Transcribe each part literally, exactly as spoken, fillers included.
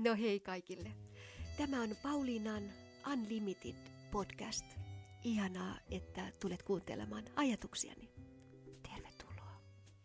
No hei kaikille. Tämä on Pauliinan Unlimited podcast. Ihanaa, että tulet kuuntelemaan ajatuksiani. Tervetuloa.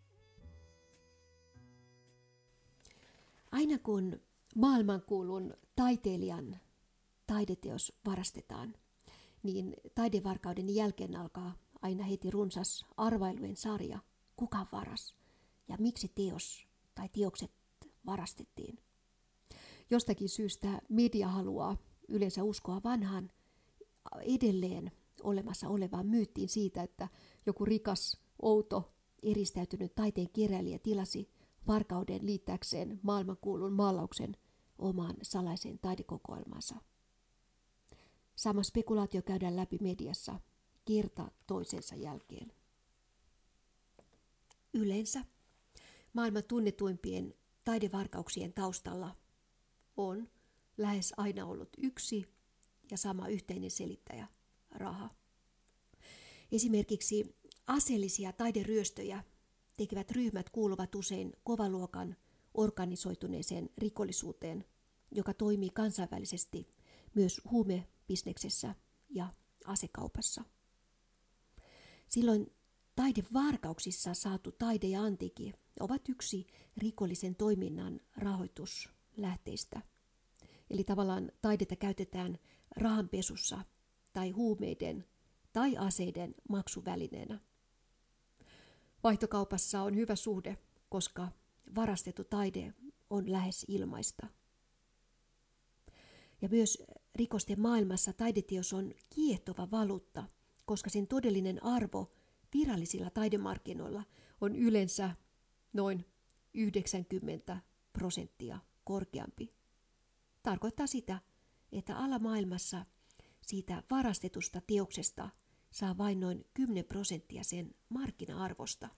Aina kun maailmankuulun taiteilijan taideteos varastetaan, niin taidevarkauden jälkeen alkaa aina heti runsas arvailujen sarja, kuka varas ja miksi teos tai teokset varastettiin. Jostakin syystä media haluaa yleensä uskoa vanhaan edelleen olemassa olevaan myyttiin siitä, että joku rikas, outo, eristäytynyt taiteen keräilijä tilasi varkauden liittääkseen maailmankuulun maalauksen omaan salaiseen taidekokoelmaansa. Sama spekulaatio käydään läpi mediassa kerta toisensa jälkeen. Yleensä maailman tunnetuimpien taidevarkauksien taustalla on lähes aina ollut yksi ja sama yhteinen selittäjä, raha. Esimerkiksi aseellisia taideryöstöjä tekevät ryhmät kuuluvat usein kovaluokan organisoituneeseen rikollisuuteen, joka toimii kansainvälisesti myös huumebisneksessä ja asekaupassa. Silloin taidevarkauksissa saatu taide ja antiikki ovat yksi rikollisen toiminnan rahoituslähteistä. Eli tavallaan taidetta käytetään rahanpesussa tai huumeiden tai aseiden maksuvälineenä. Vaihtokaupassa on hyvä suhde, koska varastettu taide on lähes ilmaista. Ja myös rikosten maailmassa taideteos on kiehtova valuutta, koska sen todellinen arvo virallisilla taidemarkkinoilla on yleensä noin yhdeksänkymmentä prosenttia korkeampi. Tarkoittaa sitä, että alamaailmassa siitä varastetusta teoksesta saa vain noin kymmenen prosenttia sen markkina-arvosta.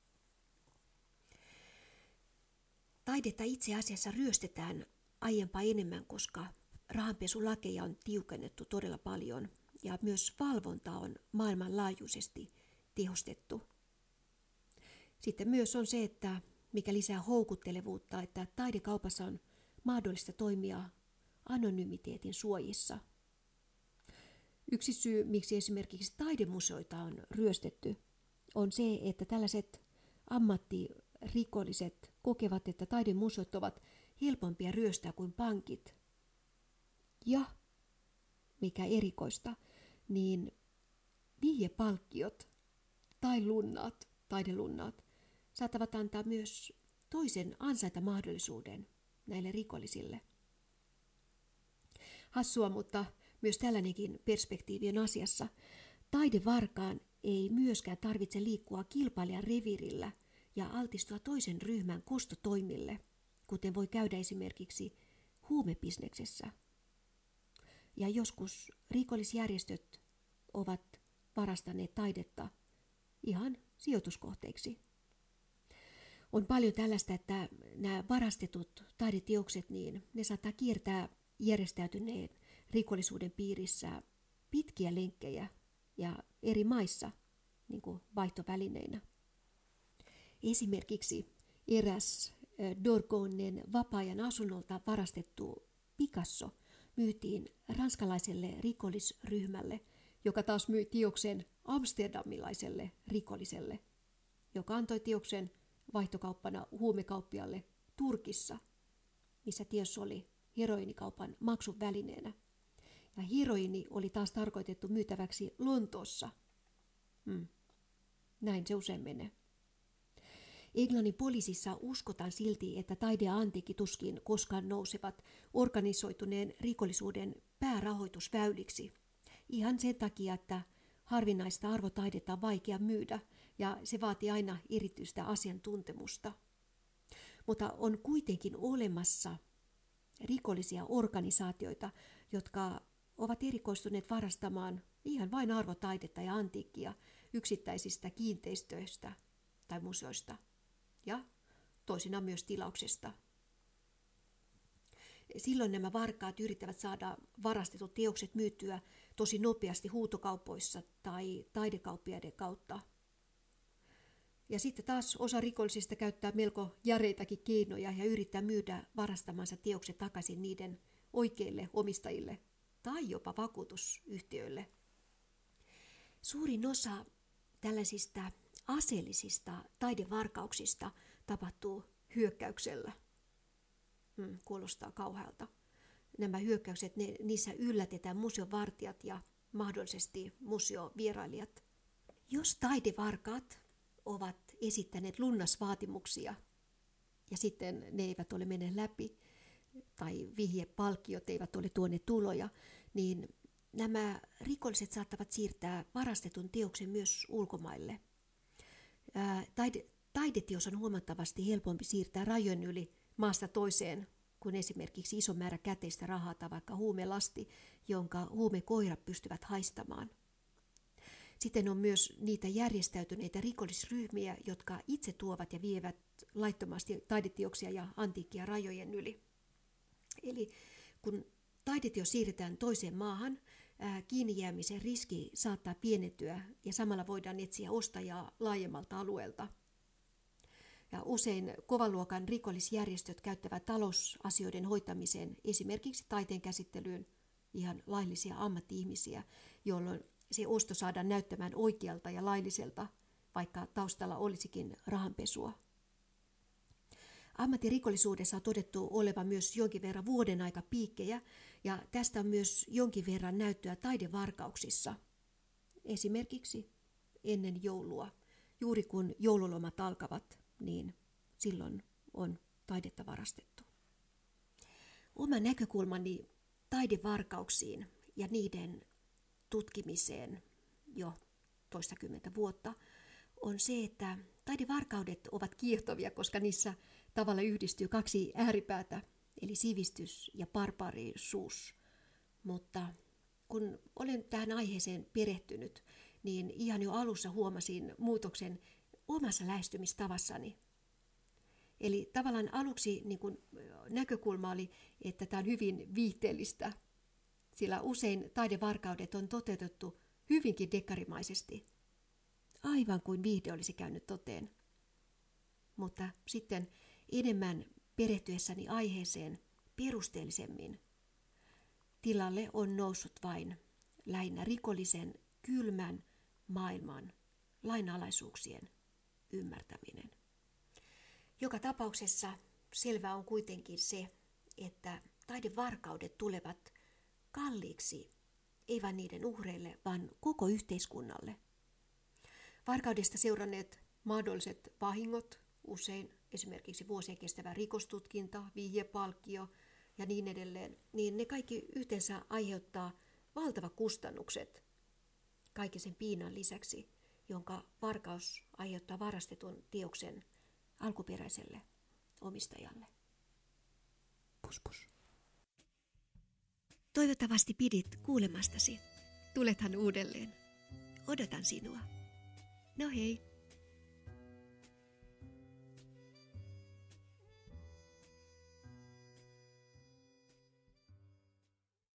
Taidetta itse asiassa ryöstetään aiempaa enemmän, koska rahanpesulakeja on tiukennettu todella paljon ja myös valvonta on maailmanlaajuisesti tehostettu. Sitten myös on se, että mikä lisää houkuttelevuutta, että taidekaupassa on mahdollista toimia anonymiteetin suojissa. Yksi syy, miksi esimerkiksi taidemuseoita on ryöstetty, on se, että tällaiset ammattirikolliset kokevat, että taidemuseot ovat helpompia ryöstää kuin pankit. Ja, mikä erikoista, niin vihjepalkkiot tai lunnaat, taidelunnaat, saattavat antaa myös toisen ansaintamahdollisuuden näille rikollisille. Hassua, mutta myös tällainenkin perspektiivi on asiassa. Taidevarkaan ei myöskään tarvitse liikkua kilpailijan reviirillä ja altistua toisen ryhmän kostotoimille, kuten voi käydä esimerkiksi huumebisneksessä. Ja joskus rikollisjärjestöt ovat varastaneet taidetta ihan sijoituskohteiksi. On paljon tällaista, että nämä varastetut taideteokset, niin ne saattaa kiertää järjestäytyneen rikollisuuden piirissä pitkiä lenkkejä ja eri maissa niin kuin vaihtovälineinä. Esimerkiksi eräs Dorgonen vapaa-ajan asunnolta varastettu Picasso myytiin ranskalaiselle rikollisryhmälle, joka taas myi teoksen amsterdamilaiselle rikolliselle, joka antoi teoksen vaihtokauppana huumekauppialle Turkissa, missä teos oli heroiinikaupan maksun välineenä. Ja heroiini oli taas tarkoitettu myytäväksi Lontoossa. Hmm. Näin se usein menee. Englannin poliisissa uskotaan silti, että taide ja antiikki tuskin koskaan nousevat organisoituneen rikollisuuden päärahoitusväyliksi. Ihan sen takia, että harvinaista arvotaidetta on vaikea myydä ja se vaatii aina erityistä asiantuntemusta. Mutta on kuitenkin olemassa rikollisia organisaatioita, jotka ovat erikoistuneet varastamaan ihan vain arvotaidetta ja antiikkia yksittäisistä kiinteistöistä tai museoista ja toisinaan myös tilauksesta. Silloin nämä varkaat yrittävät saada varastetut teokset myytyä tosi nopeasti huutokaupoissa tai taidekauppiaiden kautta. Ja sitten taas osa rikollisista käyttää melko järeitäkin keinoja ja yrittää myydä varastamansa teokset takaisin niiden oikeille omistajille tai jopa vakuutusyhtiöille. Suurin osa tällaisista aseellisista taidevarkauksista tapahtuu hyökkäyksellä. Hmm, kuulostaa kauhealta. Nämä hyökkäykset, ne, niissä yllätetään museon vartijat ja mahdollisesti museovierailijat. Jos taidevarkaat ovat esittäneet lunnasvaatimuksia ja sitten ne eivät ole menneet läpi tai vihjepalkkiot eivät ole tuoneet tuloja, niin nämä rikolliset saattavat siirtää varastetun teoksen myös ulkomaille. Taide, taideteos on huomattavasti helpompi siirtää rajojen yli maasta toiseen kuin esimerkiksi iso määrä käteistä rahaa tai vaikka huumelasti, jonka huumekoirat pystyvät haistamaan. Sitten on myös niitä järjestäytyneitä rikollisryhmiä, jotka itse tuovat ja vievät laittomasti taideteoksia ja antiikkia rajojen yli. Eli kun taideteos siirretään toiseen maahan, kiinni jäämisen riski saattaa pienentyä ja samalla voidaan etsiä ostajaa laajemmalta alueelta. Ja usein kovan luokan rikollisjärjestöt käyttävät talousasioiden hoitamiseen, esimerkiksi taiteen käsittelyyn, ihan laillisia ammatti-ihmisiä, jolloin se osto saadaan näyttämään oikealta ja lailliselta, vaikka taustalla olisikin rahanpesua. Ammattirikollisuudessa on todettu olevan myös jonkin verran vuoden aika piikkejä, ja tästä on myös jonkin verran näyttöä taidevarkauksissa. Esimerkiksi ennen joulua, juuri kun joululomat alkavat, niin silloin on taidetta varastettu. Oma näkökulmani taidevarkauksiin ja niiden tutkimiseen jo toistakymmentä vuotta on se, että taidevarkaudet ovat kiehtovia, koska niissä tavalla yhdistyy kaksi ääripäätä, eli sivistys ja barbaarisuus. Mutta kun olen tähän aiheeseen perehtynyt, niin ihan jo alussa huomasin muutoksen omassa lähestymistavassani. Eli tavallaan aluksi niin kun näkökulma oli, että tämä on hyvin viihteellistä, sillä usein taidevarkaudet on toteutettu hyvinkin dekkarimaisesti, aivan kuin viihde olisi käynyt toteen. Mutta sitten enemmän perehtyessäni aiheeseen perusteellisemmin tilalle on noussut vain lähinnä rikollisen kylmän maailman lainalaisuuksien ymmärtäminen. Joka tapauksessa selvää on kuitenkin se, että taidevarkaudet tulevat kalliiksi, ei vain niiden uhreille, vaan koko yhteiskunnalle. Varkaudesta seuranneet mahdolliset vahingot, usein esimerkiksi vuosien kestävä rikostutkinta, vihjepalkkio ja niin edelleen, niin ne kaikki yhteensä aiheuttaa valtavat kustannukset kaiken sen piinan lisäksi, jonka varkaus aiheuttaa varastetun teoksen alkuperäiselle omistajalle. Pus pus. Toivottavasti pidit kuulemastasi. Tulethan uudelleen. Odotan sinua. No hei.